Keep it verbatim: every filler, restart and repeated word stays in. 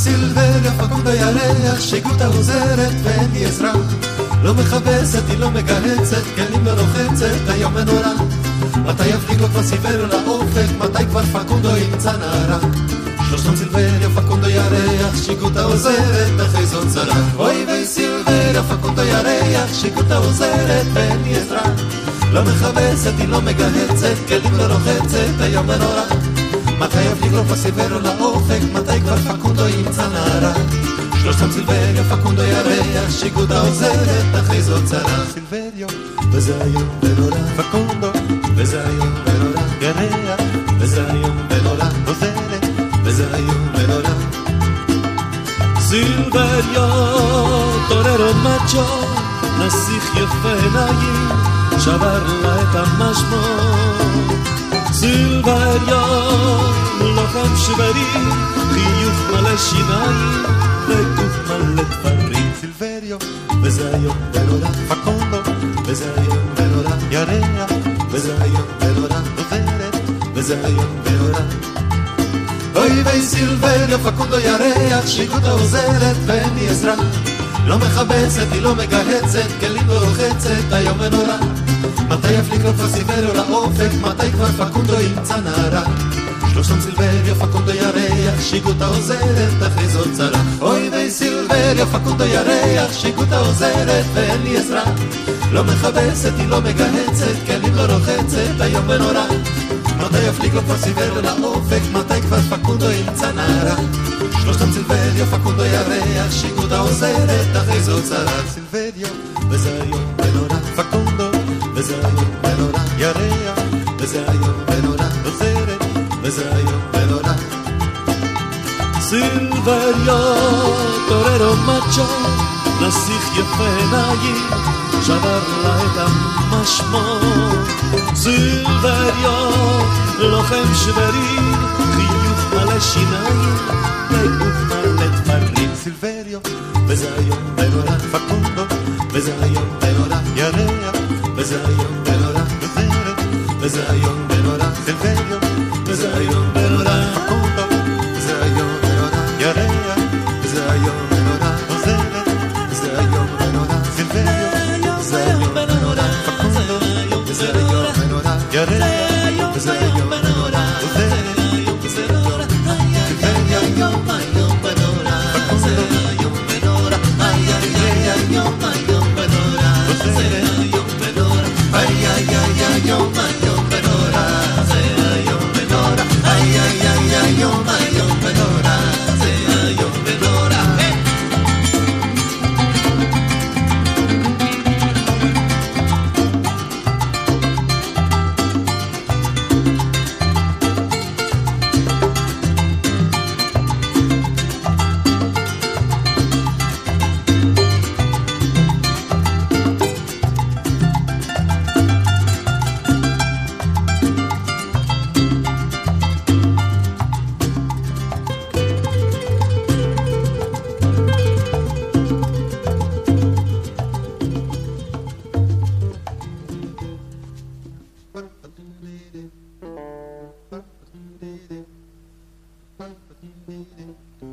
סילבריה פקונדו ירח, שיגותה עוזרת ואין לי עזרה. לא מחפשת, היא לא מגהצת, כלים לא רוחצת, היום מנורה. מתי יפליג לו כבר סילבריה לאופק, מתי כבר פקונדו ימצא נערה. שלושתם סילבריה פקונדו ירח, שיגותה עוזרת, אחרי זאת צרה. אוי וי סילבריה פקונדו ירח, שיגותה עוזרת ואין לי עזרה. לא מחפשת, היא לא מגהצת, כלים לא רוחצת, היום מנורה. מתי יפליג לו כבר סילבריה לאופק, מתי כבר פקונדו ימצא נערה. שלושתם סילבריה פקונדו ירח, שיגותה עוזרת, אחרי זאת צרה. סילבריו, וזה היום ונורא, פקונדו, וזה היום ונורא, ירח, וזה היום ונורא, עוזרת, וזה היום ונורא. סילבריו, טוררו מצ'ו, נסיך יפה עיניים, שבר לה את המשמעות. סילבריו, לוחם שברי, חיוך מלא שיניים, וגוף מלא דברים. סילבריו, וזה היום ונורא, פקונדו, וזה היום ונורא, ירח, וזה היום ונורא, עוזרת, וזה היום ונורא. אוי וי סילבריו פקונדו ירח, שיגותה עוזרת ואין לי עזרה. לא מחפשת, היא לא מגהצת, כלים לא רוחצת, היום ונורא. מתי יפליג לו כבר סילבריו לאופק, מתי כבר פקונדו ימצא נערה. שלושתם סילבריו פקונדו ירח, שיגותה עוזרת, אחרי זאת צרה. אוי וי סילבריו פקונדו ירח, שיגותה עוזרת ואין לי עזרה. לא מחפשת, היא לא מגהצת, כלים לא רוחצת, היום ונורא. מתי יפליג לו כבר סילבריו לאופק, מתי כבר פקונדו ימצא נערה. שלושתם סילבריו פקונדו ירח, שיגותה עוזרת, אחרי זאת צרה. סילבריו, וזה היום ונורא, פקונדו, וזה היום ונורא, ירח, וזה היום ונורא, עוזרת, וזה היום ונורא. סילבריו, טוררו מצ'ו, נסיך יפה עיניים, שבר לה את המשמעות. סילבריו, לוחם שברי, חיוך מלא שיניים, וגוף מלא דברים. סילבריו, וזה היום ונורא, פקונדו, וזה היום ונורא, ירח, וזה היום ונורא, עוזרת, וזה היום ונורא. סילבריו, וזה היום ונורא, פקונדו, וזה היום ונורא, ירח, וזה היום ונורא, עוזרת, וזה היום ונורא. סילבריו, וזה היום ונורא, פקונדו, וזה היום ונורא, ירח, וזה היום ונורא, עוזרת, וזה היום ונורא. סילבריו, היום היום ונורא, זה היום ונורא, איי איי איי היום היום ונורא, זה היום ונורא, איי איי איי היום היום ונורא, זה היום ונורא, איי איי איי היום היום ונורא, זה היום ונורא. Do